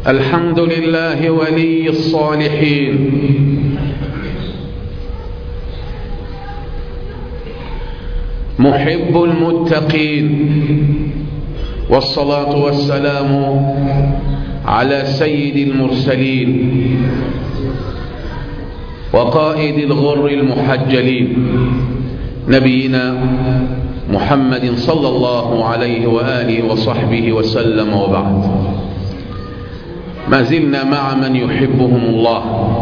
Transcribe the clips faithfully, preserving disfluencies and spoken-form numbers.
الحمد لله ولي الصالحين، محب المتقين، والصلاة والسلام على سيد المرسلين وقائد الغر المحجلين نبينا محمد صلى الله عليه وآله وصحبه وسلم، وبعد. ما زلنا مع من يحبهم الله.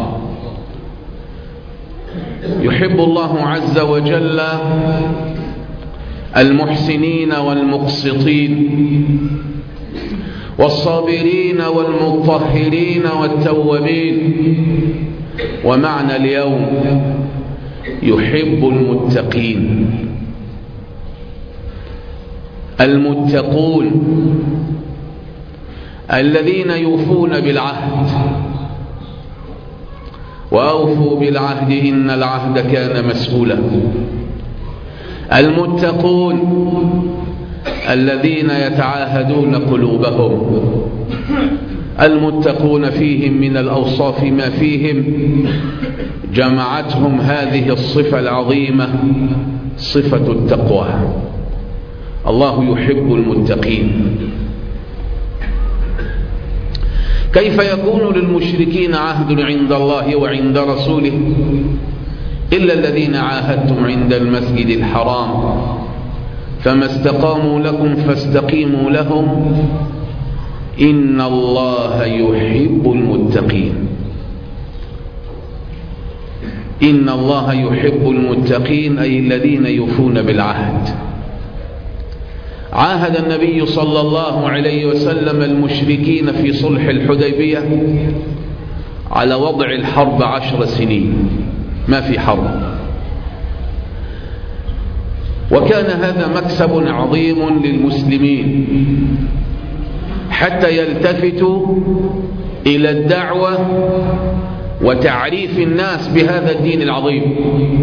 يحب الله عز وجل المحسنين والمقسطين والصابرين والمطهرين والتوابين. ومعنى اليوم يحب المتقين. المتقون الذين يوفون بالعهد، وأوفوا بالعهد إن العهد كان مسؤولا. المتقون الذين يتعاهدون قلوبهم. المتقون فيهم من الأوصاف ما فيهم جمعتهم هذه الصفة العظيمة، صفة التقوى. الله يحب المتقين. كيف يكون للمشركين عهد عند الله وعند رسوله إلا الذين عاهدتم عند المسجد الحرام فما استقاموا لكم فاستقيموا لهم إن الله يحب المتقين. إن الله يحب المتقين أي الذين يوفون بالعهد. عاهد النبي صلى الله عليه وسلم المشركين في صلح الحديبية على وضع الحرب عشر سنين، ما في حرب. وكان هذا مكسب عظيم للمسلمين حتى يلتفتوا إلى الدعوة وتعريف الناس بهذا الدين العظيم.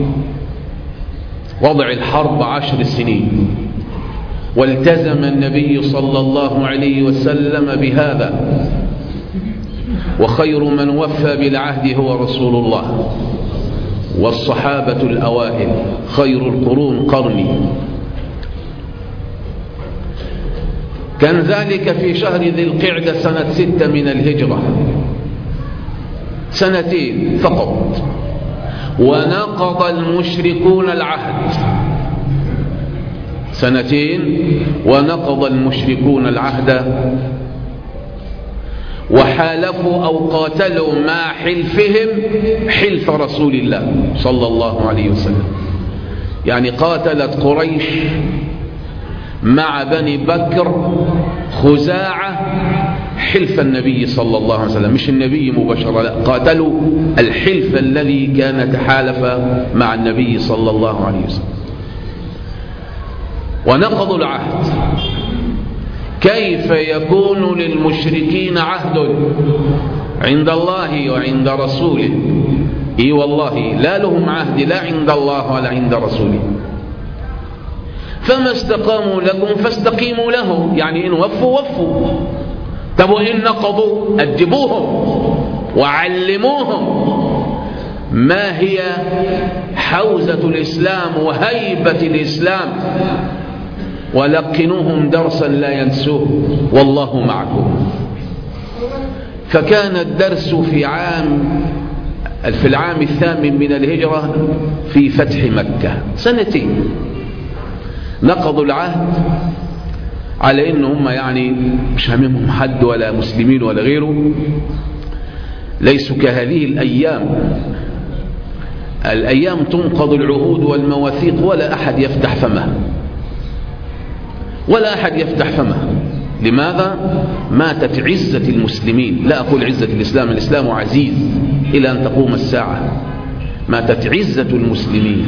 وضع الحرب عشر سنين، والتزم النبي صلى الله عليه وسلم بهذا. وخير من وفى بالعهد هو رسول الله، والصحابة الأوائل خير القرون قرني. كان ذلك في شهر ذي القعدة سنة ستة من الهجرة، سنتين فقط. ونقض المشركون العهد، سنتين ونقض المشركون العهد، وحالفوا أو قاتلوا مع حلفهم حلف رسول الله صلى الله عليه وسلم. يعني قاتلت قريش مع بني بكر خزاعة حلف النبي صلى الله عليه وسلم، مش النبي مباشرة، لا، قاتلوا الحلف الذي كان تحالف مع النبي صلى الله عليه وسلم. ونقضوا العهد. كيف يكون للمشركين عهد عند الله وعند رسوله؟ اي والله لا لهم عهد لا عند الله ولا عند رسوله. فما استقاموا لكم فاستقيموا لهم، يعني إن وفوا وفوا. طب وإن نقضوا أدبوهم وعلموهم ما هي حوزة الإسلام وهيبة الإسلام، ولقنوهم درسا لا ينسوه، والله معكم. فكان الدرس في عام في العام الثامن من الهجرة في فتح مكة، سنتين. نقضوا العهد على إنهم يعني مش هممهم حد ولا مسلمين ولا غيره، ليسوا كهذه الأيام. الأيام تنقض العهود والمواثيق ولا أحد يفتح فمه، ولا أحد يفتح فمه. لماذا؟ ماتت عزة المسلمين، لا أقول عزة الإسلام، الإسلام عزيز إلى أن تقوم الساعة. ماتت عزة المسلمين.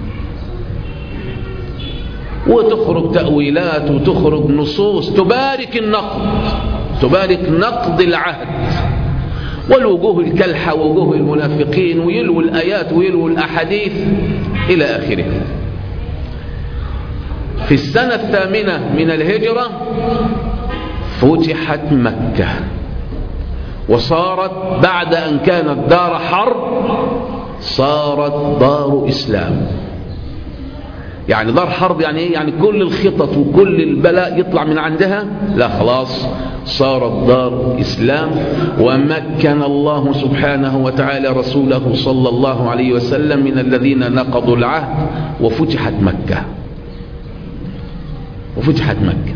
وتخرج تأويلات وتخرج نصوص تبارك النقد، تبارك نقد العهد والوجوه الكلحة ووجوه المنافقين، ويلووا الآيات ويلووا الأحاديث إلى آخره. في السنة الثامنة من الهجرة فتحت مكة، وصارت بعد أن كانت دار حرب صارت دار إسلام. يعني دار حرب يعني إيه؟ يعني كل الخطط وكل البلاء يطلع من عندها، لا خلاص صارت دار إسلام. ومكن الله سبحانه وتعالى رسوله صلى الله عليه وسلم من الذين نقضوا العهد وفتحت مكة وفتحت مكة.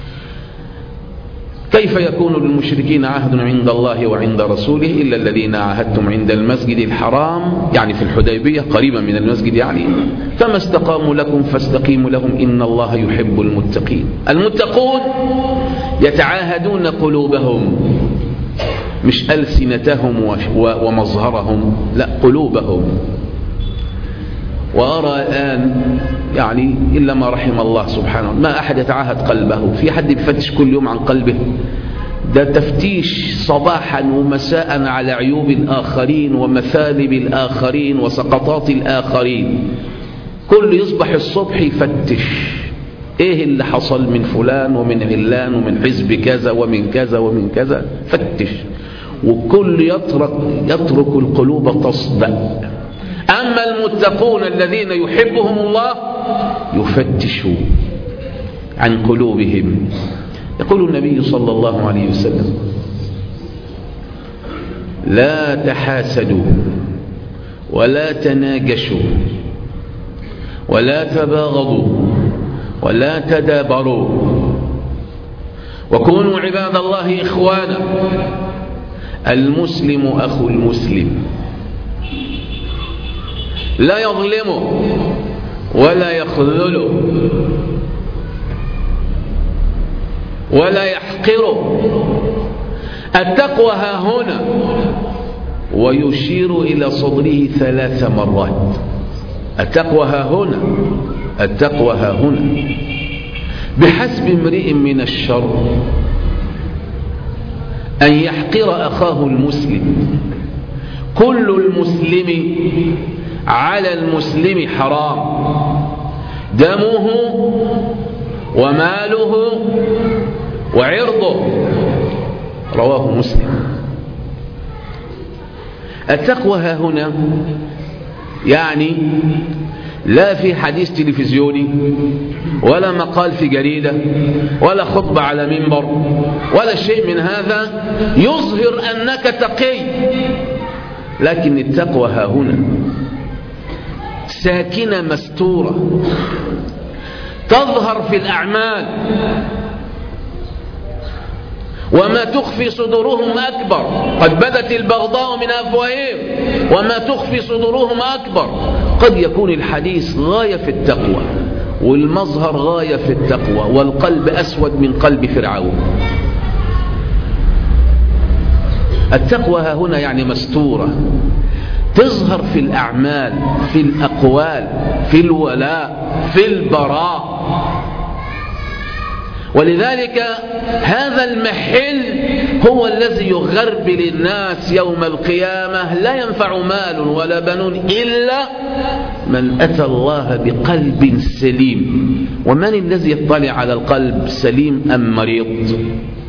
كيف يكون للمشركين عهد عند الله وعند رسوله إلا الذين عاهدتم عند المسجد الحرام، يعني في الحديبية قريبا من المسجد، يعني فما استقاموا لكم فاستقيموا لهم إن الله يحب المتقين. المتقون يتعاهدون قلوبهم، مش ألسنتهم ومظهرهم، لا قلوبهم. وأرى الآن يعني إلا ما رحم الله سبحانه ما أحد يتعاهد قلبه. في حد يفتش كل يوم عن قلبه؟ ده تفتيش صباحا ومساء على عيوب الآخرين ومثالب الآخرين وسقطات الآخرين. كل يصبح الصبح يفتش إيه اللي حصل من فلان ومن علان ومن حزب كذا ومن كذا ومن كذا، فتش. وكل يترك, يترك القلوب تصدأ. أما المتقون الذين يحبهم الله يفتشوا عن قلوبهم. يقول النبي صلى الله عليه وسلم: لا تحاسدوا ولا تناجشوا ولا تباغضوا ولا تدابروا وكونوا عباد الله إخوانا، المسلم أخو المسلم، لا يظلمه ولا يخذله ولا يحقره. التقوى ها هنا، ويشير إلى صدره ثلاث مرات. التقوى ها هنا، التقوى ها هنا. بحسب امرئ من الشر أن يحقر أخاه المسلم. كل المسلم على المسلم حرام، دمه وماله وعرضه. رواه مسلم. التقوى ها هنا يعني لا في حديث تلفزيوني ولا مقال في جريدة ولا خطبة على منبر ولا شيء من هذا يظهر أنك تقي، لكن التقوى ها هنا ساكنة مستورة، تظهر في الأعمال. وما تخفي صدورهم أكبر. قد بدت البغضاء من أفواههم وما تخفي صدورهم أكبر. قد يكون الحديث غاية في التقوى والمظهر غاية في التقوى والقلب أسود من قلب فرعون. التقوى ها هنا يعني مستورة، تظهر في الأعمال، في الأقوال، في الولاء، في البراء. ولذلك هذا المحل هو الذي يغربل الناس يوم القيامة. لا ينفع مال ولا بنون إلا من أتى الله بقلب سليم. ومن الذي يطلع على القلب سليم أم مريض؟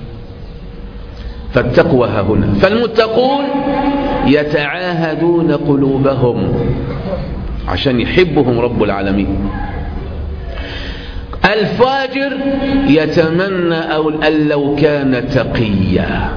فالتقوى ها هنا. فالمتقون يتعاهدون قلوبهم عشان يحبهم رب العالمين. الفاجر يتمنى أن لو كان تقيا.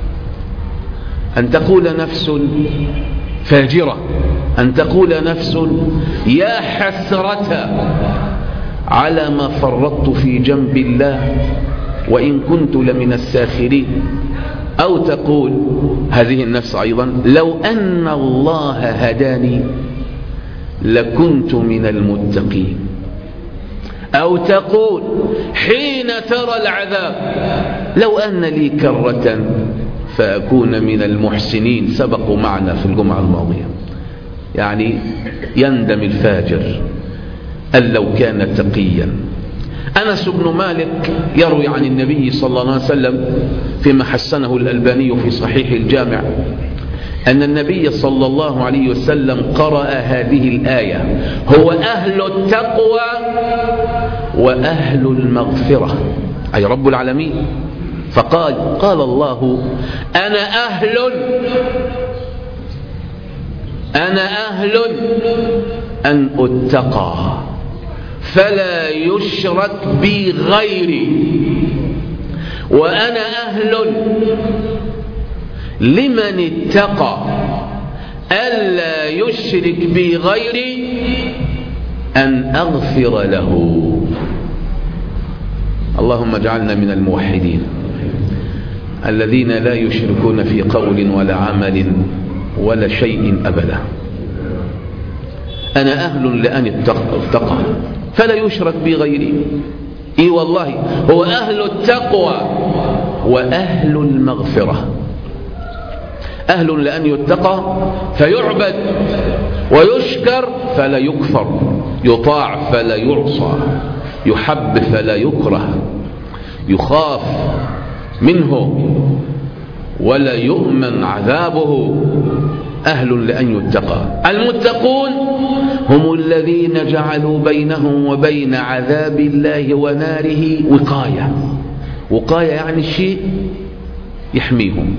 أن تقول نفس فاجرة، أن تقول نفس يا حسرة على ما فرطت في جنب الله وإن كنت لمن الساخرين. أو تقول هذه النفس أيضا لو أن الله هداني لكنت من المتقين. أو تقول حين ترى العذاب لو أن لي كرة فأكون من المحسنين. سبقوا معنا في الجمعة الماضية. يعني يندم الفاجر أن لو كان تقيا. أنس بن مالك يروي عن النبي صلى الله عليه وسلم فيما حسنه الألباني في صحيح الجامع أن النبي صلى الله عليه وسلم قرأ هذه الآية: هو أهل التقوى وأهل المغفرة، أي رب العالمين. فقال قال الله أنا أهل أنا أهل أن أتقى فلا يشرك بي غيري، وأنا أهل لمن اتقى ألا يشرك بي غيري أن أغفر له. اللهم اجعلنا من الموحدين الذين لا يشركون في قول ولا عمل ولا شيء أبدا. أنا أهل لأن اتقى فلا يشرك بي غيري. إي والله هو أهل التقوى وأهل المغفرة. أهل لأن يتقى فيعبد ويشكر فلا يكفر، يطاع فلا يعصى، يحب فلا يكره، يخاف منه ولا يؤمن عذابه. أهل لأن يتقى. المتقون هم الذين جعلوا بينهم وبين عذاب الله وناره وقاية. وقاية يعني شيء يحميهم.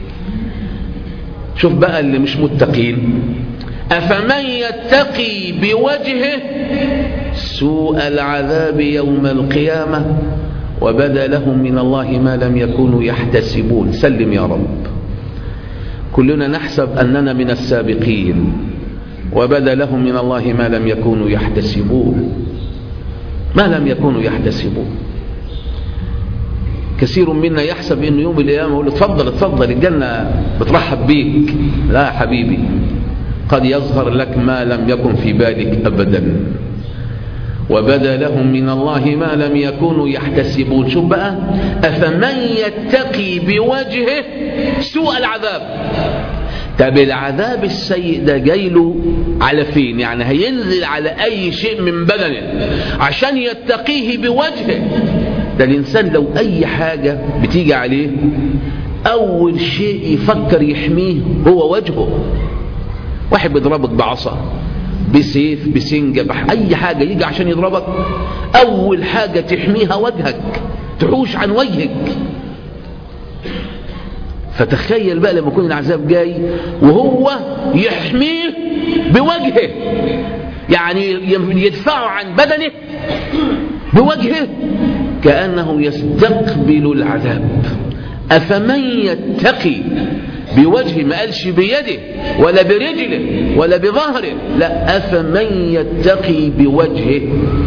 شوف بقى اللي مش متقين، أفمن يتقي بوجهه سوء العذاب يوم القيامة وبدا لهم من الله ما لم يكونوا يحتسبون. سلم يا رب. كلنا نحسب أننا من السابقين وبدا لهم من الله ما لم يكونوا يحتسبون، ما لم يكونوا يحتسبون. كثير منا يحسب انه يوم القيامه يقول اتفضل اتفضل الجنه بترحب بيك. لا يا حبيبي، قد يظهر لك ما لم يكن في بالك ابدا. وبدا لهم من الله ما لم يكونوا يحتسبون. شوف بقى، افمن يتقي بوجهه سوء العذاب. طب العذاب السيء ده جايله على فين؟ يعني هينزل على اي شيء من بدنه عشان يتقيه بوجهه. ده الإنسان لو أي حاجة بتيجي عليه أول شيء يفكر يحميه هو وجهه. واحد بيضربك بعصا بسيف بسنجة أي حاجة يجي عشان يضربك، أول حاجة تحميها وجهك، تحوش عن وجهك. فتخيل بقى لما يكون العذاب جاي وهو يحميه بوجهه، يعني يدفعه عن بدنه بوجهه كأنه يستقبل العذاب. أفمن يتقي بوجهه، ما قالش بيده ولا برجله ولا بظهره، لا، أفمن يتقي بوجهه.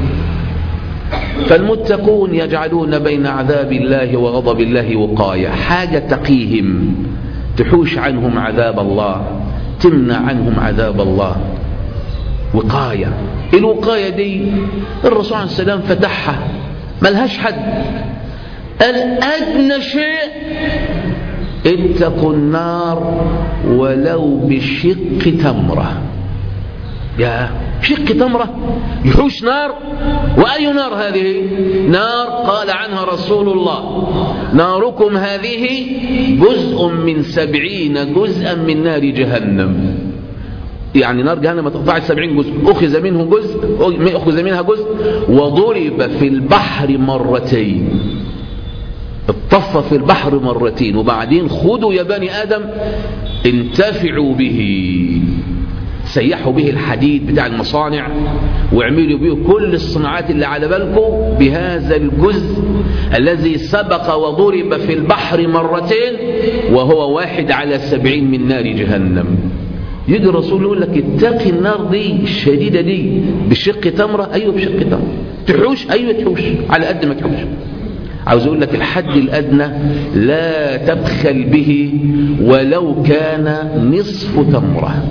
فالمتقون يجعلون بين عذاب الله وغضب الله وقاية، حاجة تقيهم تحوش عنهم عذاب الله، تمنع عنهم عذاب الله. وقاية. الوقاية دي الرسول عليه السلام فتحها، ملهاش حد. الأدنى شيء اتقوا النار ولو بشق تمرة. يا شق تمرة يحوش نار. وأي نار هذه؟ نار قال عنها رسول الله ناركم هذه جزء من سبعين جزءا من نار جهنم. يعني نار جهنم تقطع سبعين جزء، أخذ منه جزء أخذ منها جزء وضرب في البحر مرتين. اطف في البحر مرتين، وبعدين خذوا يا بني آدم انتفعوا به، سيحوا به الحديد بتاع المصانع واعملوا به كل الصناعات اللي على بالكم بهذا الجزء الذي سبق وضرب في البحر مرتين وهو واحد على سبعين من نار جهنم. يجي الرسول يقول لك اتقي النار دي الشديدة دي بشق تمرة. أيوة بشق تمرة. تحوش؟ أيوة تحوش على قد ما تحوش. عاوز أقول لك الحد الأدنى لا تبخل به ولو كان نصف تمرة.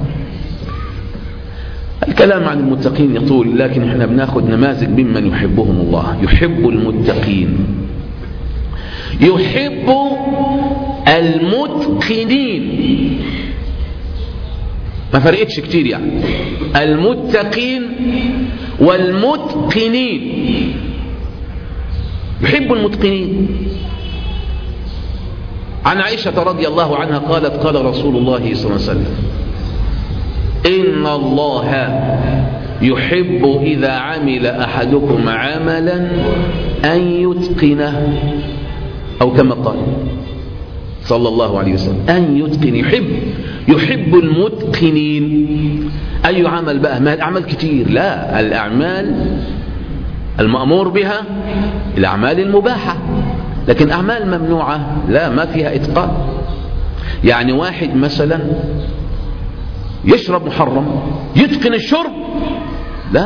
الكلام عن المتقين يطول، لكن احنا بناخد نماذج ممن يحبهم الله. يحب المتقين، يحب المتقنين. ما فرقتش كتير يعني، المتقين والمتقنين. يحب المتقنين. عن عائشة رضي الله عنها قالت قال رسول الله صلى الله عليه وسلم إن الله يحب إذا عمل أحدكم عملا أن يتقنه. أو كما قال صلى الله عليه وسلم أن يتقن. يحب يحب المتقنين. أي عمل بقى؟ ما الأعمال كتير، لا، الأعمال المأمور بها الأعمال المباحة، لكن أعمال ممنوعة لا، ما فيها إتقان. يعني واحد مثلا يشرب محرم يتقن الشرب؟ لا.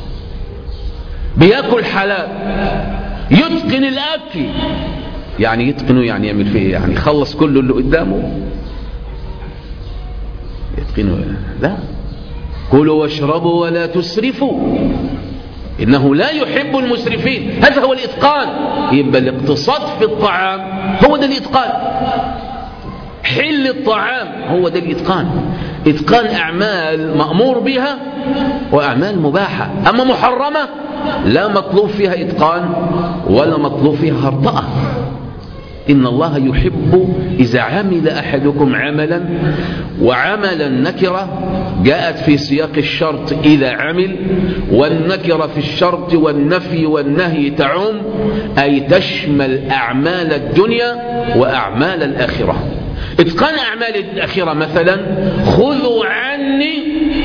بيأكل حلال يتقن الأكل؟ يعني يتقنه يعني يعمل فيه يعني يخلص كله اللي قدامه؟ يتقنه؟ لا. كلوا واشربوا ولا تسرفوا إنه لا يحب المسرفين. هذا هو الإتقان. يبقى الاقتصاد في الطعام هو ده الإتقان. حل الطعام هو ده الإتقان. إتقان أعمال مأمور بها وأعمال مباحة. أما محرمة لا مطلوب فيها إتقان ولا مطلوب فيها هرطأة. إن الله يحب إذا عمل أحدكم عملا، وعملا نكرة جاءت في سياق الشرط إذا عمل، والنكرة في الشرط والنفي والنهي تعم، أي تشمل أعمال الدنيا وأعمال الآخرة. إتقان أعمال الآخرة مثلا خذوا عني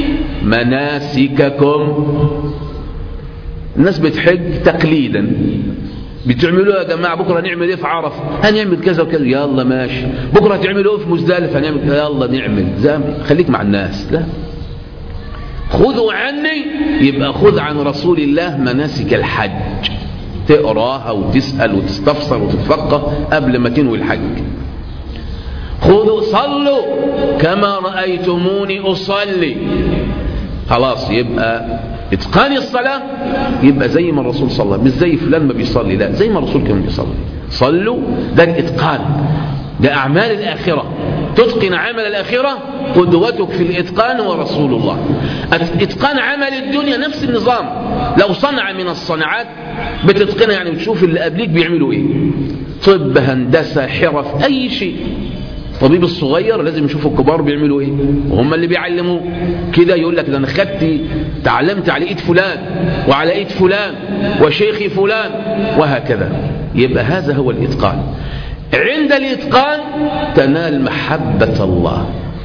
مناسككم. الناس بتحج تقليدا، بتعملوا يا جماعة بكرة نعمل ايه في عرف؟ هنعمل كذا وكذا، يلا ماشي. بكرة هتعملوا ايه في مزدلفة؟ هنعمل كذا، يلا نعمل. خليك مع الناس. لا، خذوا عني يبقى خذ عن رسول الله مناسك الحج، تقراها وتسأل وتستفسر وتتفقه قبل ما تنوي الحج. خذوا صلوا كما رأيتموني أصلي. خلاص، يبقى اتقان الصلاة يبقى زي ما الرسول صلى، مش زي فلان ما بيصلي، لا، زي ما الرسول كان بيصلي. صلوا، ده الاتقان، ده أعمال الآخرة. تتقن عمل الآخرة، قدوتك في الإتقان ورسول الله. اتقان عمل الدنيا نفس النظام. لو صنع من الصناعات بتتقنها، يعني بتشوف اللي قبليك بيعملوا ايه، طب، هندسة، حرف، أي شيء. الطبيب الصغير لازم يشوف الكبار بيعملوا ايه، وهم اللي بيعلموه كده. يقول لك ده انا خدت تعلمت على ايد فلان وعلى ايد فلان وشيخي فلان وهكذا. يبقى هذا هو الاتقان. عند الاتقان تنال محبة الله.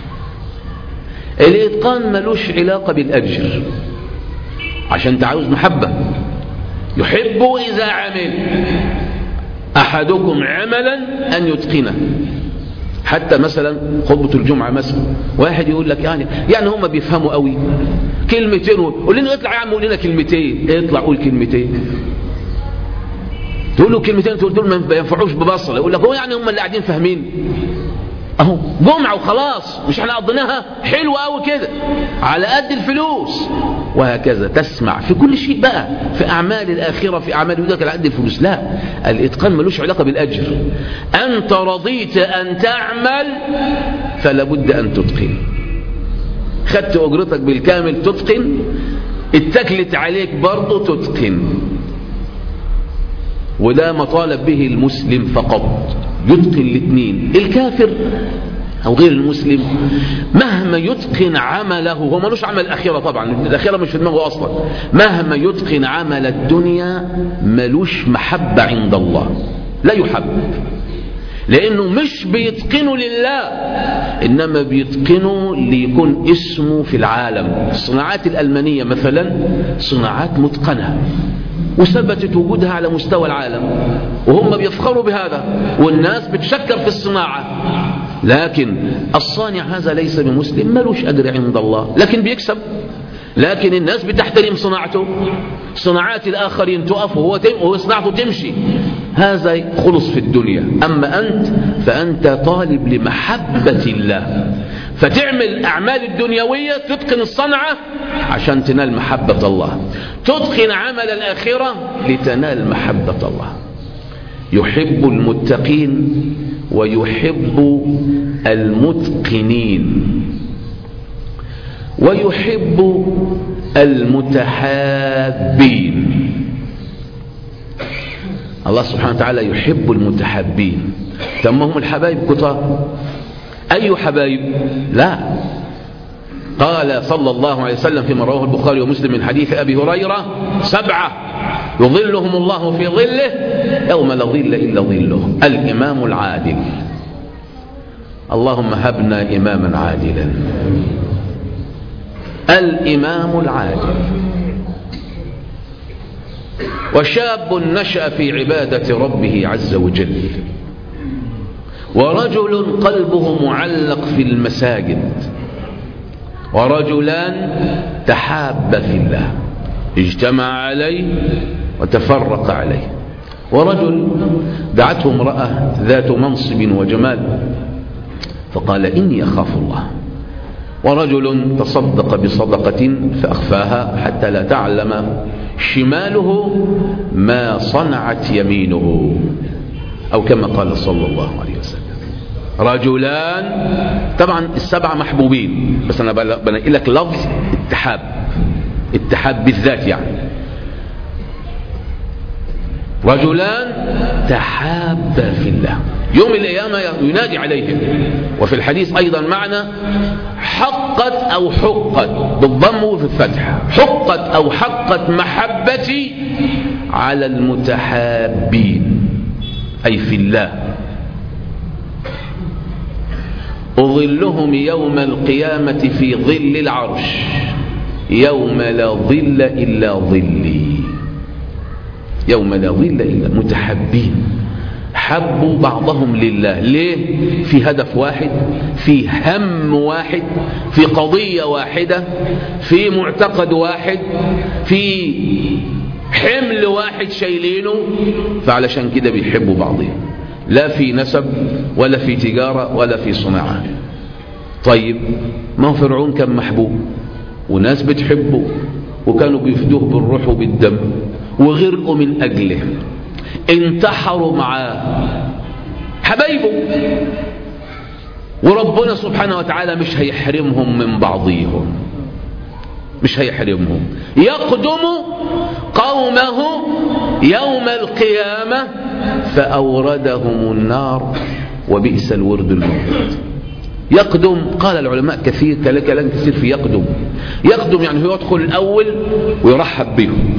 الاتقان ملوش علاقة بالاجر، عشان تعاوز محبة. يحب اذا عمل احدكم عملا ان يتقنه. حتى مثلا خطبة الجمعة مثلا، واحد يقول لك يعني يعني هم بيفهموا قوي كلمتين، قول لنا اطلع يا عم قول لنا كلمتين، اطلع قول كلمتين. تقول له كلمتين تقول له ما ينفعوش ببصله، يقول لك هو يعني هم اللي قاعدين فاهمين؟ اهو جمعة وخلاص، مش احنا قضيناها حلوة قوي كده على قد الفلوس. وهكذا تسمع في كل شيء بقى، في أعمال الآخرة، في أعمال يقول لك على قد الفلوس. لا، الإتقان ملوش علاقة بالأجر. أنت رضيت أن تعمل فلا بد أن تتقن. خدت أجرتك بالكامل تتقن، اتكلت عليك برضه تتقن. وده ما طالب به المسلم فقط، يتقن الاثنين. الكافر أو غير المسلم مهما يتقن عمله، هو ملوش عمل الأخيرة طبعا، الأخيرة مش في دماغه أصلا. مهما يتقن عمل الدنيا ملوش محبة عند الله، لا يحب، لأنه مش بيتقنه لله، إنما بيتقنه ليكون اسمه في العالم. الصناعات الألمانية مثلا صناعات متقنة وثبتت وجودها على مستوى العالم، وهم بيفخروا بهذا، والناس بتشكر في الصناعة. لكن الصانع هذا ليس بمسلم، ملوش أجر عند الله، لكن بيكسب. لكن الناس بتحترم صناعته، صناعات الآخرين تقف وهو وهو صناعته تمشي. هذا خلص في الدنيا. أما أنت فأنت طالب لمحبة الله، فتعمل أعمال الدنيوية، تتقن الصنعة عشان تنال محبة الله، تتقن عمل الآخرة لتنال محبة الله. يحب المتقين ويحب المتقنين ويحب المتحابين. الله سبحانه وتعالى يحب المتحابين. ثم هم الحبايب كتار. أي حبايب؟ لا، قال صلى الله عليه وسلم فيما رواه البخاري ومسلم من حديث أبي هريرة: سبعة يظلهم الله في ظله يوم لا ظل إلا ظله. الإمام العادل. اللهم هبنا إماما عادلا. الإمام العادل. وشاب نشأ في عبادة ربه عز وجل، ورجل قلبه معلق في المساجد، ورجلان تحابا في الله اجتمع عليه وتفرق عليه. ورجل دعته امرأة ذات منصب وجمال فقال إني أخاف الله. ورجل تصدق بصدقة فأخفاها حتى لا تعلم شماله ما صنعت يمينه، أو كما قال صلى الله عليه وسلم. رجلان، طبعا السبعة محبوبين، بس أنا بنقل لك لفظ اتحاب، اتحاب بالذات يعني. رجلان تحابا في الله يوم القيامة ينادي عليهم. وفي الحديث أيضا معنى حقت أو حقت بالضم وفي الفتح، حقت أو حقت محبتي على المتحابين أي في الله، أظلهم يوم القيامة في ظل العرش يوم لا ظل إلا ظلي. يوم لا ظل إلا متحبين، حبوا بعضهم لله. ليه؟ في هدف واحد، في هم واحد، في قضية واحدة، في معتقد واحد، في حمل واحد شايلينه، فعلشان كده بيحبوا بعضهم، لا في نسب ولا في تجارة ولا في صناعة. طيب ما هو فرعون كان محبوب وناس بتحبه وكانوا بيفدوه بالروح وبالدم وغرقوا من أجله، انتحروا معاه حبايبه، وربنا سبحانه وتعالى مش هيحرمهم من بعضهم، مش هيحرمهم. يقدم قومه يوم القيامة فأوردهم النار وبئس الورد المورود. يقدم، قال العلماء كثير كلام كثير في يقدم. يقدم يعني هو يدخل الأول ويرحب بهم،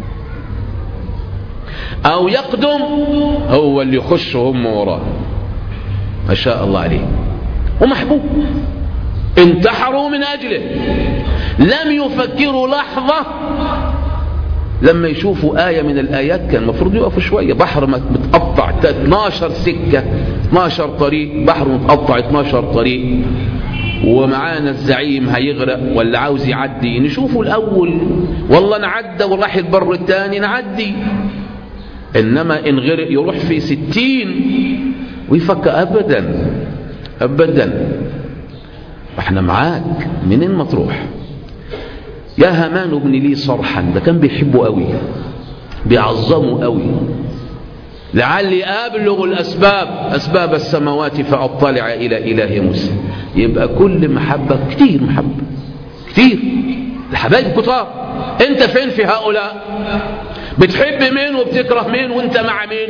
أو يقدم هو اللي يخش وهم وراه. ما شاء الله عليه، ومحبوب. انتحروا من أجله، لم يفكروا لحظة. لما يشوفوا آية من الآيات كان المفروض يقفوا شوية. بحر متقطع اثناشر سكة، اثناشر طريق، بحر متقطع اثناشر طريق، ومعانا الزعيم هيغرق ولا عاوز يعدي، نشوفه الأول والله نعدى وراح البر الثاني نعدي. إنما إن غرق يروح في ستين ويفكر أبدا أبدا. احنا معاك منين ما تروح. يا هامان ابن لي صرحا، ده كان بيحبه قوي، بيعظمه قوي. لعلي أبلغ الأسباب أسباب السماوات فأطلع إلى إله موسى. يبقى كل محبة كتير، محبة كتير، الحبايب كتار. انت فين في هؤلاء؟ بتحب مين وبتكره مين وانت مع مين؟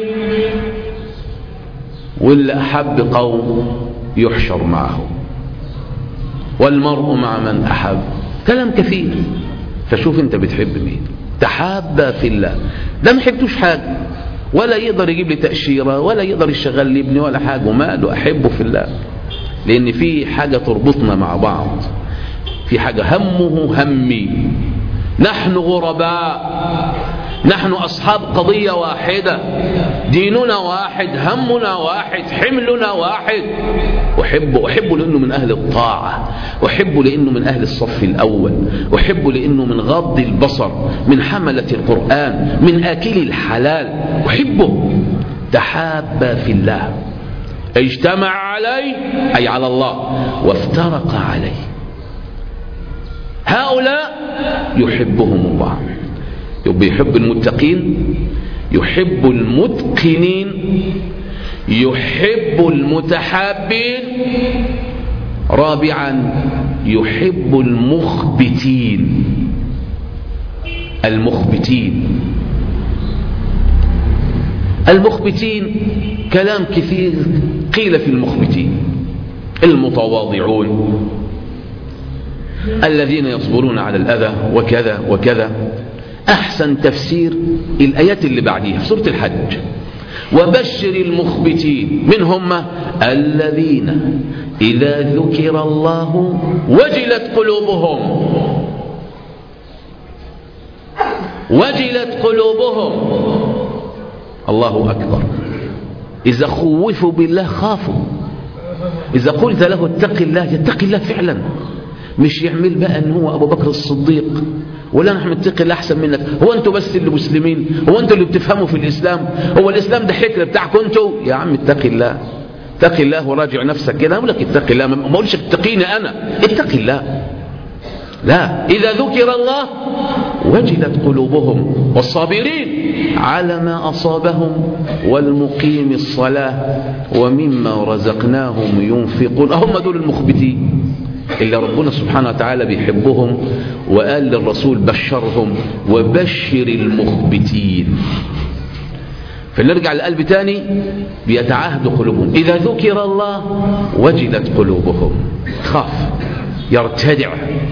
واللي أحب قوم يحشر معهم، والمرء مع من أحب. كلام كثير. فشوف انت بتحب مين. تحابا في الله، ده ما حبتوش حاجة ولا يقدر يجيب لي تأشيرة ولا يقدر يشغل لي ابني ولا حاجة، وماله أحبه في الله. لأن في حاجة تربطنا مع بعض، في حاجة همه همي. نحن غرباء، نحن أصحاب قضية واحدة، ديننا واحد، همنا واحد، حملنا واحد. أحبه أحبه لأنه من أهل الطاعة، أحبه لأنه من أهل الصف الأول، أحبه لأنه من غض البصر، من حملة القرآن، من آكل الحلال. أحبه. تحابا في الله، اجتمع عليه أي على الله، وافترق عليه. هؤلاء يحبهم الله. يبقى يحب المتقين، يحب المتقنين، يحب المتحابين. رابعا يحب المخبتين. المخبتين المخبتين كلام كثير قيل في المخبتين. المتواضعون الذين يصبرون على الأذى وكذا وكذا. أحسن تفسير الآيات اللي بعديها في سورة الحج. وبشر المخبتين من هم؟ الذين إذا ذكر الله وجلت قلوبهم وجلت قلوبهم الله أكبر. إذا خوفوا بالله خافوا. إذا قلت له اتق الله يتقي الله فعلا، مش يعمل بقى ان هو ابو بكر الصديق ولا نحن متقي الله احسن منك. هو انتوا بس اللي مسلمين؟ هو انتوا اللي بتفهموا في الاسلام؟ هو الاسلام ده حكر بتاعكم انتوا؟ يا عم اتقي الله، اتقي الله وراجع نفسك كده. اقول لك اتقي الله، ما اقولش اتقيني انا، اتقي الله. لا، اذا ذكر الله وجلت قلوبهم والصابرين على ما أصابهم والمقيم الصلاة ومما رزقناهم ينفقون. هم دول المخبتين اللي ربنا سبحانه وتعالى بيحبهم، وقال للرسول بشرهم وبشر المخبتين. فنرجع للقلب تاني، بيتعاهد قلوبهم. إذا ذكر الله وجلت قلوبهم، خاف، يرتدع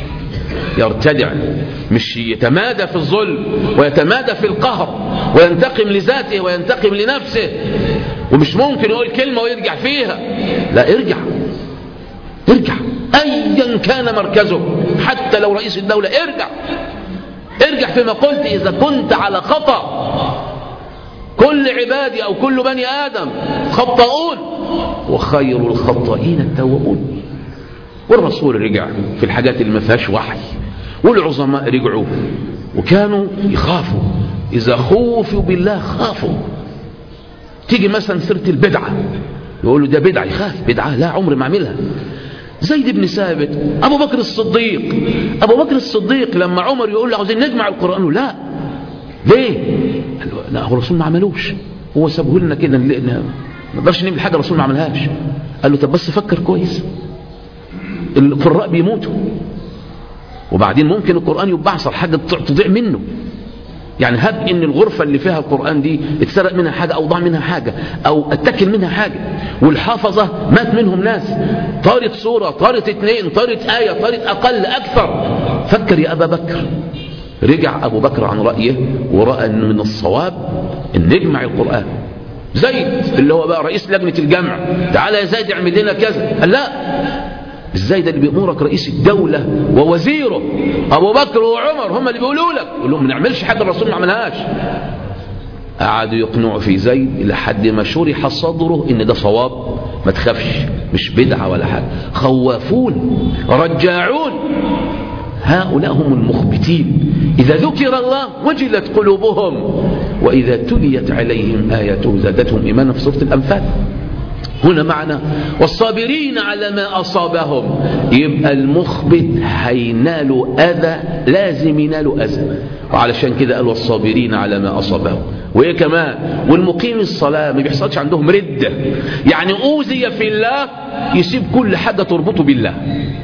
يرتدع، مش يتمادى في الظلم ويتمادى في القهر وينتقم لذاته وينتقم لنفسه، ومش ممكن يقول كلمة ويرجع فيها. لا، ارجع ارجع أيا كان مركزه، حتى لو رئيس الدولة ارجع ارجع فيما قلت. إذا كنت على خطأ، كل عبادي أو كل بني آدم خطاؤون وخير الخطائين التوابون. والرسول رجع في الحاجات اللي ما فيهاش وحي، والعظماء رجعوا وكانوا يخافوا. إذا خوفوا بالله خافوا. تيجي مثلا سيرة البدعة يقولوا ده بدعة، يخاف. بدعة لا، عمر ما عملها. زيد بن ثابت، أبو بكر الصديق أبو بكر الصديق لما عمر يقول له عاوزين نجمع القرآن، لا. ليه؟ قال له لا، هو الرسول ما عملوش، هو سابه لنا كده، ما نقدرش نعمل حاجة الرسول ما عملهاش. قال له طب بس فكر كويس، القراء بيموتوا، وبعدين ممكن القرآن يبقى عصر حاجة تضيع منه. يعني هب ان الغرفة اللي فيها القرآن دي اتسرق منها حاجة او ضاع منها حاجة او اتكل منها حاجة، والحافظة مات منهم ناس، طارت سورة، طارت اتنين، طارت آية، طارت اقل اكثر. فكر يا ابا بكر. رجع ابو بكر عن رأيه ورأى ان من الصواب ان نجمع القرآن. زيد اللي هو بقى رئيس لجنة الجمع، تعالى يا زيد اعمل لنا كذا، قال لا، ازاي ده اللي بيأمرك رئيس الدولة ووزيره ابو بكر وعمر هم اللي بيقولوا لك. يقول لهم ما نعملش حاجة الرسول ما عملهاش. قعدوا يقنعوا في زيد لحد ما شرح صدره ان ده صواب، ما تخافش، مش بدعة ولا حاجة. خوافون رجاعون، هؤلاء هم المخبتين. إذا ذكر الله وجلت قلوبهم وإذا تليت عليهم آياته زادتهم إيمانا في سورة الأنفال. هنا معنى والصابرين على ما أصابهم، يبقى المخبت هينالوا أذى، لازم ينالوا أذى، وعلشان كده قال والصابرين على ما أصابهم. وإيه كمان؟ والمقيم الصلاة ما بيحصلش عندهم ردة، يعني أوذي في الله يسيب كل حاجة تربطه بالله.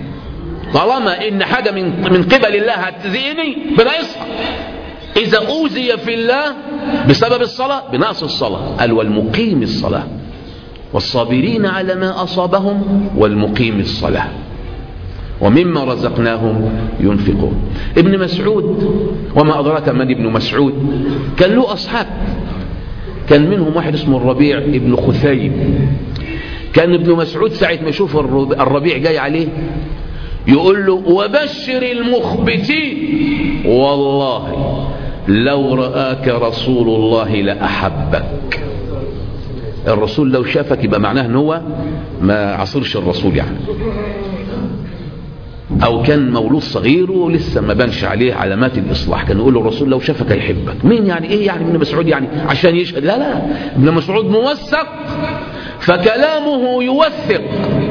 طالما إن حاجة من من قبل الله هتزيني بنقصها. إذا أوذي في الله بسبب الصلاة بنقص الصلاة. قال والمقيم الصلاة والصابرين على ما أصابهم والمقيم الصلاة ومما رزقناهم ينفقون. ابن مسعود، وما أدراك من ابن مسعود، كان له أصحاب، كان منهم واحد اسمه الربيع ابن خثيم. كان ابن مسعود ساعة ما يشوف الربيع جاي عليه يقول له وبشر المخبتين، والله لو رآك رسول الله لأحبك. الرسول لو شافك يبقى معناه ان هو ما عصرش الرسول يعني، او كان مولود صغير ولسه ما بانش عليه علامات الاصلاح، كان يقول له الرسول لو شافك هيحبك. مين يعني؟ ايه يعني ابن مسعود يعني عشان يشهد؟ لا لا، ابن مسعود موثق فكلامه يوثق،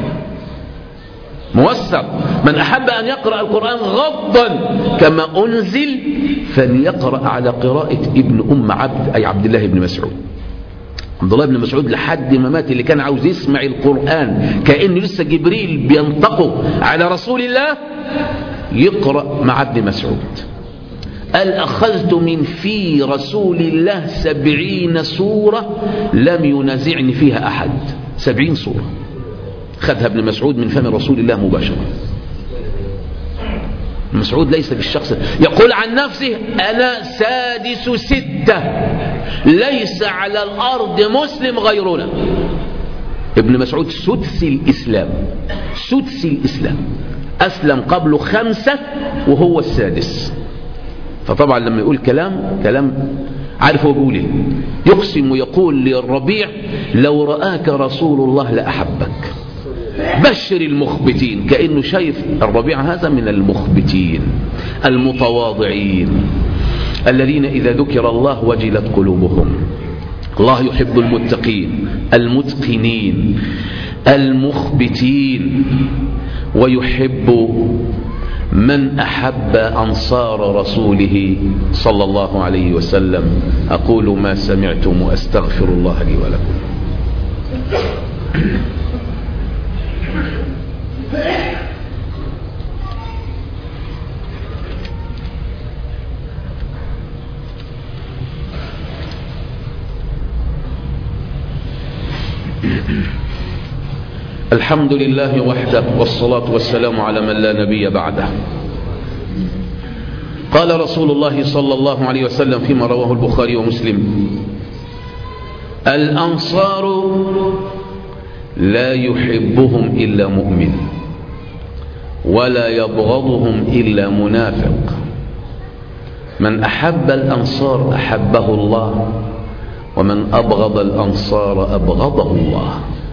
موثق. من احب ان يقرأ القرآن غضا كما انزل فليقرأ على قراءة ابن ام عبد، اي عبد الله بن مسعود. عبد الله بن مسعود لحد ما مات اللي كان عاوز يسمع القرآن كأن لسه جبريل بينطقه على رسول الله يقرأ مع ابن مسعود. قال أخذت من في رسول الله سبعين سورة لم ينازعني فيها أحد. سبعين سورة خذها ابن مسعود من فم رسول الله مباشرة. مسعود ليس بالشخص، يقول عن نفسه أنا سادس ستة ليس على الأرض مسلم غيرنا. ابن مسعود سدس الإسلام، سدس الإسلام، أسلم قبله خمسة وهو السادس. فطبعا لما يقول كلام كلام عارف هو بيقول ايه. يقسم ويقول للربيع لو رآك رسول الله لأحبك، بشر المخبتين، كأنه شايف الربيع هذا من المخبتين المتواضعين الذين إذا ذكر الله وجلت قلوبهم. الله يحب المتقين المتقنين المخبتين، ويحب من أحب أنصار رسوله صلى الله عليه وسلم. أقول ما سمعتم وأستغفر الله لي ولكم. الحمد لله وحده، والصلاة والسلام على من لا نبي بعده. قال رسول الله صلى الله عليه وسلم فيما رواه البخاري ومسلم: الأنصار لا يحبهم إلا مؤمن ولا يبغضهم إلا منافق. من أحب الأنصار أحبه الله، ومن أبغض الأنصار أبغضه الله.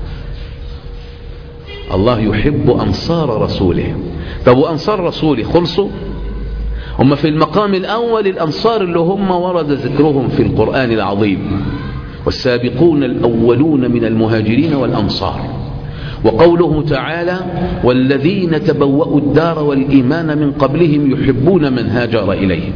الله يحب أنصار رسوله. طب وأنصار رسوله خلصوا؟ هم في المقام الأول الأنصار اللي هم ورد ذكرهم في القرآن العظيم: والسابقون الأولون من المهاجرين والأنصار. وقوله تعالى: والذين تبوأوا الدار والإيمان من قبلهم يحبون من هاجر إليهم.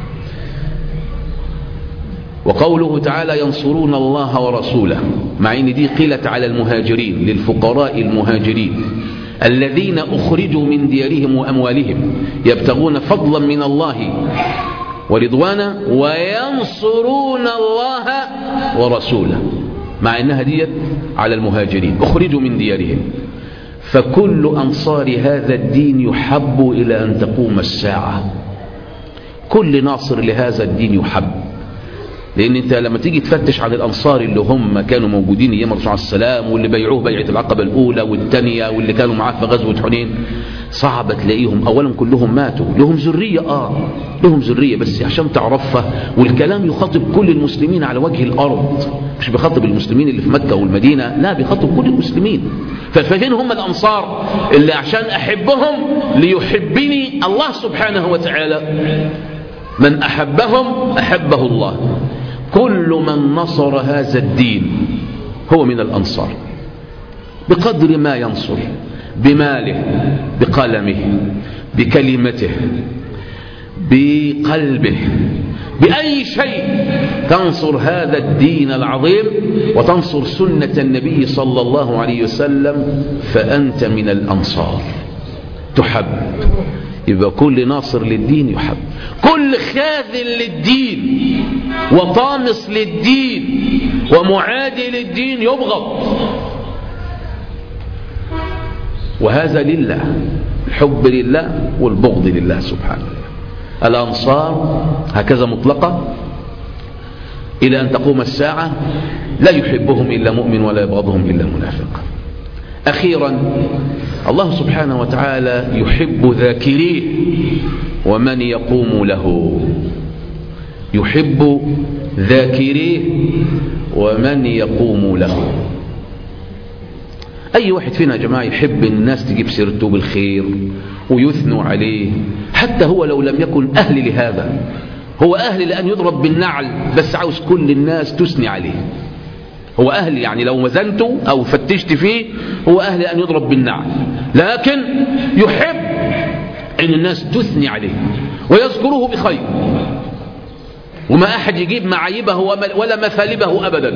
وقوله تعالى: ينصرون الله ورسوله، مع ان دي قيلت على المهاجرين للفقراء المهاجرين الذين أخرجوا من ديارهم وأموالهم يبتغون فضلا من الله ورضوانا وينصرون الله ورسوله، مع انها دي على المهاجرين أخرجوا من ديارهم. فكل أنصار هذا الدين يحب إلى أن تقوم الساعة. كل ناصر لهذا الدين يحب، لأن أنت لما تيجي تفتش عن الأنصار اللي هم كانوا موجودين أيام الرسول عليه السلام، واللي بيعوه بيعة العقبة الأولى والثانية، واللي كانوا معاه في غزوة حنين، صعب تلاقيهم. أولا كلهم ماتوا، لهم ذرية آه لهم ذرية بس عشان تعرفها. والكلام يخاطب كل المسلمين على وجه الأرض، مش بيخاطب المسلمين اللي في مكة والمدينة، لا بيخاطب كل المسلمين. ففين هم الأنصار اللي عشان أحبهم ليحبني الله سبحانه وتعالى؟ من أحبهم أحبه الله. كل من نصر هذا الدين هو من الأنصار بقدر ما ينصر، بماله، بقلمه، بكلمته، بقلبه، بأي شيء تنصر هذا الدين العظيم وتنصر سنة النبي صلى الله عليه وسلم، فأنت من الأنصار تحب. يبقى كل ناصر للدين يحب، كل خاذل للدين وطامس للدين ومعادي للدين يبغض. وهذا لله، الحب لله والبغض لله سبحانه. الأنصار هكذا مطلقة إلى أن تقوم الساعة، لا يحبهم إلا مؤمن ولا يبغضهم إلا منافق. أخيرا الله سبحانه وتعالى يحب ذاكريه ومن يقوم له. يحب ذاكريه ومن يقوم له. أي واحد فينا يا جماعة يحب الناس تجيب سيرته بالخير ويثنوا عليه، حتى هو لو لم يكن أهل لهذا، هو أهل لأن يضرب بالنعل، بس عاوز كل الناس تثني عليه. هو أهل يعني لو وزنته أو فتشت فيه هو أهل أن يضرب بالنعل، لكن يحب أن الناس تثني عليه ويذكره بخير، وما أحد يجيب معايبه ولا مثالبه أبدا.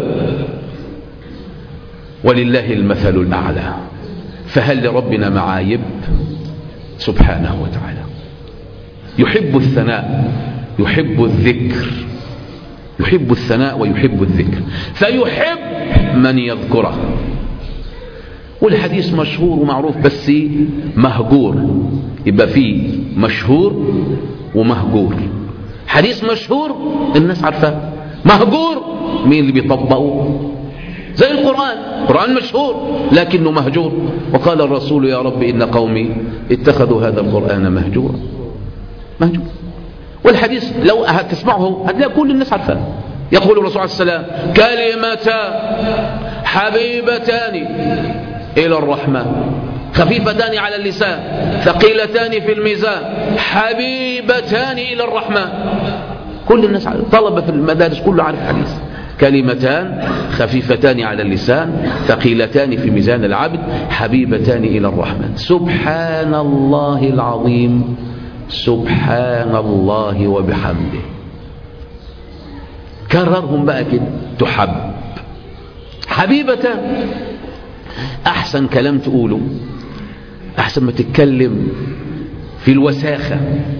ولله المثل الأعلى، فهل لربنا معايب؟ سبحانه وتعالى. يحب الثناء، يحب الذكر، يحب الثناء ويحب الذكر، فيحب من يذكره والحديث مشهور ومعروف بس مهجور. يبقى فيه مشهور ومهجور. حديث مشهور الناس عارفاه، مهجور مين اللي بيطبقه؟ زي القرآن، القرآن مشهور لكنه مهجور. وقال الرسول يا رب إن قومي اتخذوا هذا القرآن مهجورا. مهجور. والحديث لو هتسمعه هتلاقي كل الناس عارفاه. يقول الرسول عليه السلام كلمتان حبيبتان إلى الرحمن خفيفتان على اللسان ثقيلتان في الميزان حبيبتان إلى الرحمن. كل الناس عارف. طلبة في المدارس كله عارف الحديث. كلمتان خفيفتان على اللسان ثقيلتان في ميزان العبد حبيبتان إلى الرحمن. سبحان الله العظيم سبحان الله وبحمده. كررهم بقى كده. تحب حبيبتان. أحسن كلام تقوله أحسن ما تتكلم في الوساخة،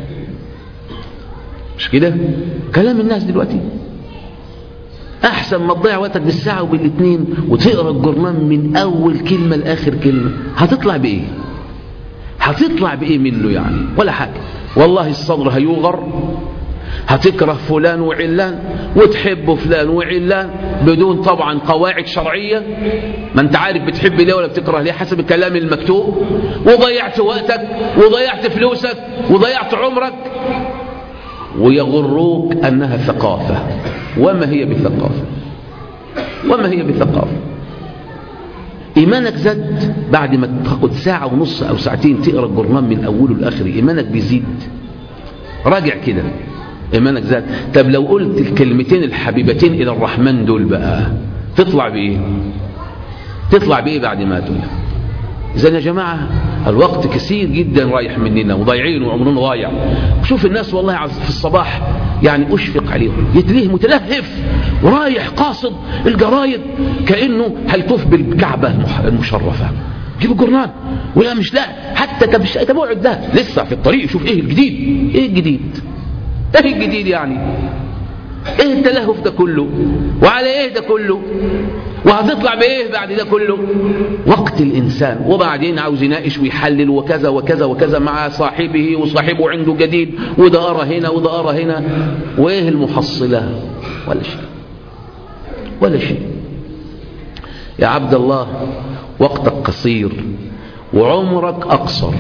مش كده؟ كلام الناس دلوقتي أحسن ما تضيع وقتك بالساعة وبالاثنين وتقرأ الجرنان من أول كلمة لآخر كلمة. هتطلع بإيه؟ هتطلع بإيه منه يعني؟ ولا حاجة. والله الصدر هيوغر. هتكره فلان وعلان وتحب فلان وعلان بدون طبعا قواعد شرعية. ما انت عارف بتحب ليه ولا بتكره ليه حسب الكلام المكتوب. وضيعت وقتك وضيعت فلوسك وضيعت عمرك ويغروك أنها ثقافة. وما هي بثقافة؟ وما هي بثقافة؟ إيمانك زاد بعد ما تاخد ساعة ونص أو ساعتين تقرأ الجرنان من أوله لآخره. إيمانك بيزيد. راجع كده إيمانك زاد. طب لو قلت الكلمتين الحبيبتين إلى الرحمن دول بقى تطلع بإيه؟ تطلع بإيه بعد ما تقول؟ إذن يا جماعة الوقت كثير جدا رايح مننا وضايعين وعمرنا ضايع. شوف الناس والله في الصباح يعني أشفق عليهم. يتليه متلهف ورايح قاصد الجرايد كأنه هيطوف بالكعبة المشرفة. جيب الجرنان ولا مش لا حتى طب اقعد ده لسه في الطريق. شوف ايه الجديد. ايه الجديد؟ ايه الجديد يعني؟ ايه التلهف ده كله؟ وعلى ايه ده كله؟ وهتطلع بايه بعد ده كله؟ وقت الانسان. وبعدين عاوز يناقش ويحلل وكذا وكذا وكذا مع صاحبه وصاحبه عنده جديد وده ارى هنا وده ارى هنا. وايه المحصله؟ ولا شيء ولا شيء. يا عبد الله وقتك قصير وعمرك أقصر.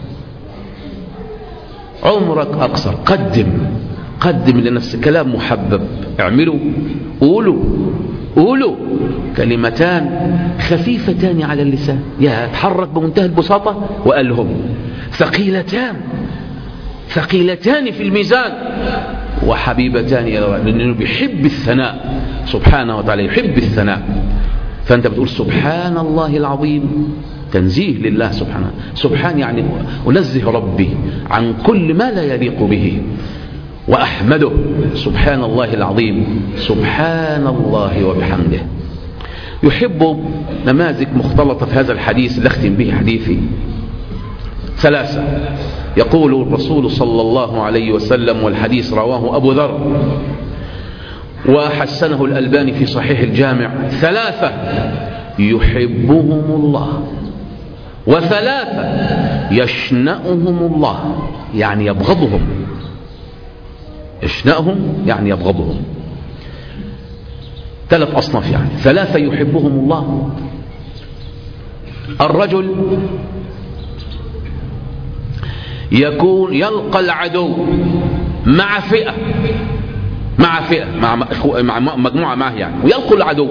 عمرك أقصر. قدم قدم لنفسك كلام محبب. اعملوا قولوا قولوا كلمتان خفيفتان على اللسان. يا تحرك بمنتهى البساطة وقالهم ثقيلتان ثقيلتان في الميزان وحبيبتان إلى الله. لأنه بيحب الثناء سبحانه وتعالى. يحب الثناء. فأنت بتقول سبحان الله العظيم تنزيه لله سبحانه. سبحان يعني أنزه ربي عن كل ما لا يليق به وأحمده. سبحان الله العظيم سبحان الله وبحمده. يحب نماذج مختلطة في هذا الحديث اللي أختم به حديثي ثلاثة. يقول الرسول صلى الله عليه وسلم والحديث رواه أبو ذر وحسنه الألباني في صحيح الجامع. ثلاثة يحبهم الله وثلاثة يشنأهم الله يعني يبغضهم. يشنأهم يعني يبغضهم. ثلاث أصناف يعني. ثلاثة يحبهم الله. الرجل يكون يلقى العدو مع فئة مع فئة مع, مع مجموعة معه يعني ويلقى العدو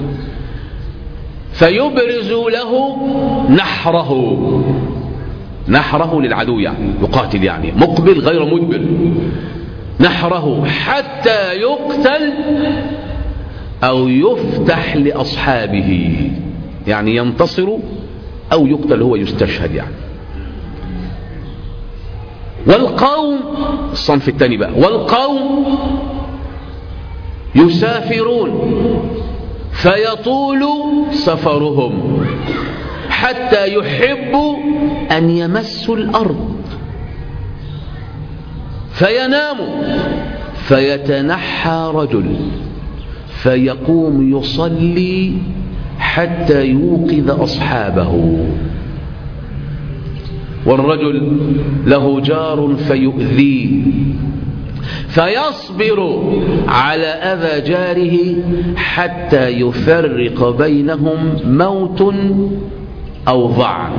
فيبرز له نحره. نحره للعدو يعني يقاتل يعني مقبل غير مدبر. نحره حتى يقتل أو يفتح لأصحابه يعني ينتصر أو يقتل هو يستشهد يعني. والقوم الصنف الثاني بقى. والقوم يسافرون فيطول سفرهم حتى يحبوا أن يمسوا الأرض فيناموا فيتنحى رجل فيقوم يصلي حتى يوقظ أصحابه. والرجل له جار فيؤذيه فيصبر على أذى جاره حتى يفرق بينهم موت أو ضعن.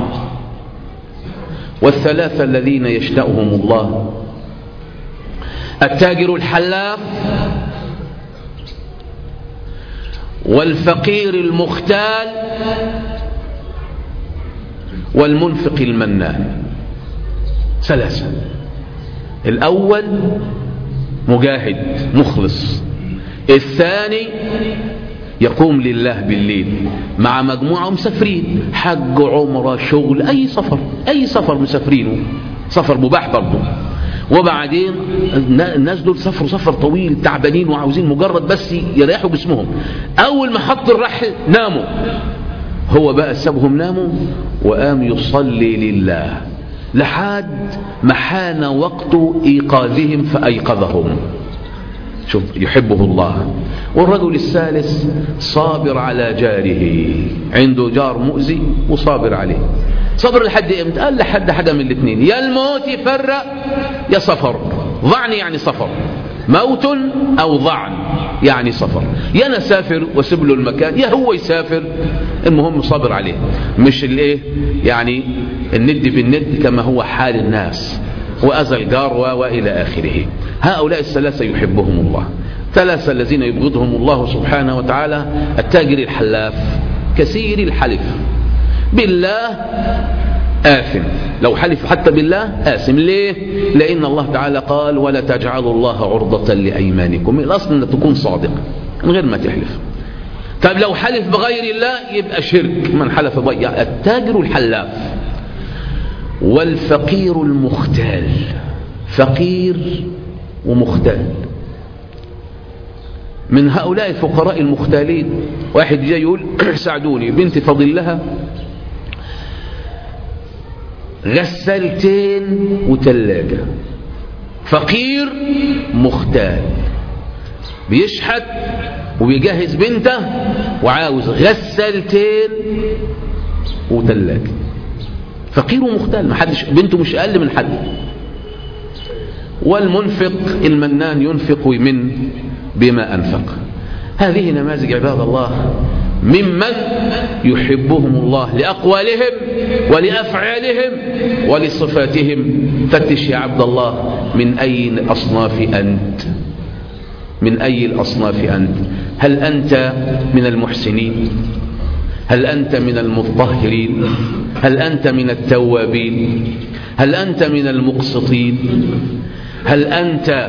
والثلاثة الذين يشتأهم الله: التاجر الحلاف، والفقير المختال، والمنفق المنان. ثلاثة. الأول مجاهد مخلص، الثاني يقوم لله بالليل مع مجموعة مسافرين، حج، عمرة، شغل، أي سفر أي سفر مسافرينه، سفر مباح برضه. وبعدين الناس دول سفروا سفر طويل، تعبانين وعاوزين مجرد بس يريحوا جسمهم. أول ما حط الرحل ناموا، هو بقى سابهم ناموا وقام يصلي لله لحد ما حان وقت إيقاظهم فأيقظهم. شوف، يحبه الله. والرجل الثالث صابر على جاره، عنده جار مؤذي وصابر عليه. صبر لحد امتى؟ قال لحد حاجة من الاثنين: يا الموت يفرق يا سفر. ضعن يعني سفر، موت أو ضعن يعني سفر. يا أنا سافر واسيب له المكان، يا هو يسافر، المهم صبر عليه. مش الايه يعني الند بالند كما هو حال الناس، وأذى الجار وإلى آخره. هؤلاء الثلاثة يحبهم الله. ثلاثة الذين يبغضهم الله سبحانه وتعالى: التاجر الحلاف، كثير الحلف بالله آثم، لو حلف حتى بالله آثم. ليه؟ لأن الله تعالى قال: ولا تجعلوا الله عرضة لأيمانكم. الأصل أن تكون صادق من غير ما تحلف. طب لو حلف بغير الله يبقى شرك، من حلف بغير. التاجر الحلاف. والفقير المختال، فقير ومختال. من هؤلاء الفقراء المختالين واحد جاي يقول: ساعدوني، بنتي فاضل لها غسالتين وثلاجة. فقير مختال، بيشحت وبيجهز بنته وعاوز غسالتين وثلاجة. فقير ومختال، ما حدش، بنته مش أقل من حد. والمنفق المنان ينفق ويمن بما أنفق. هذه نماذج عباد الله ممن يحبهم الله لأقوالهم ولأفعالهم ولصفاتهم. فتش يا عبد الله، من أي الأصناف أنت؟ من أي الأصناف أنت؟ هل أنت من المحسنين؟ هل أنت من المطهرين؟ هل أنت من التوابين؟ هل أنت من المقسطين؟ هل أنت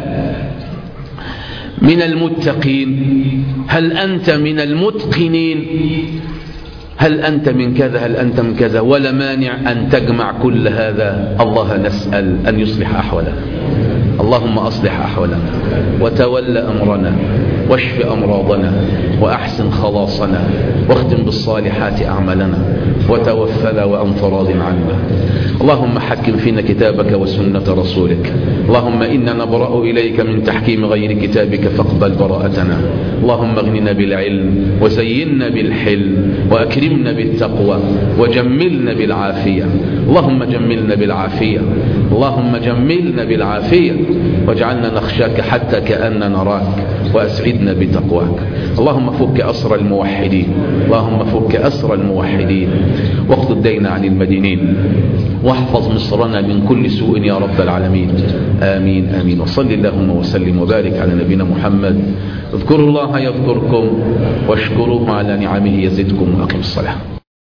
من المتقين؟ هل أنت من المتقنين؟ هل أنت من كذا؟ هل أنت من كذا؟ ولا مانع أن تجمع كل هذا. الله نسأل أن يصلح أحوالنا. اللهم أصلح أحوالنا وتول أمرنا واشف أمراضنا وأحسن خلاصنا واختم بالصالحات أعمالنا وتوفنا وأنت راض عنا. اللهم حكم فينا كتابك وسنة رسولك. اللهم إنا نبرأ إليك من تحكيم غير كتابك فاقبل براءتنا. اللهم اغننا بالعلم وزينا بالحلم وأكرمنا بالتقوى وجملنا بالعافية. اللهم جملنا بالعافية. اللهم جملنا بالعافية واجعلنا نخشاك حتى كأننا نراك وأسعدنا بتقواك. اللهم فك أسر الموحدين. اللهم فك أسر الموحدين واقض الدين عن المدينين واحفظ مصرنا من كل سوء يا رب العالمين. آمين آمين. وصل اللهم وسلم وبارك على نبينا محمد. اذكروا الله يذكركم واشكروه على نعمه يزدكم. وأقم الصلاة.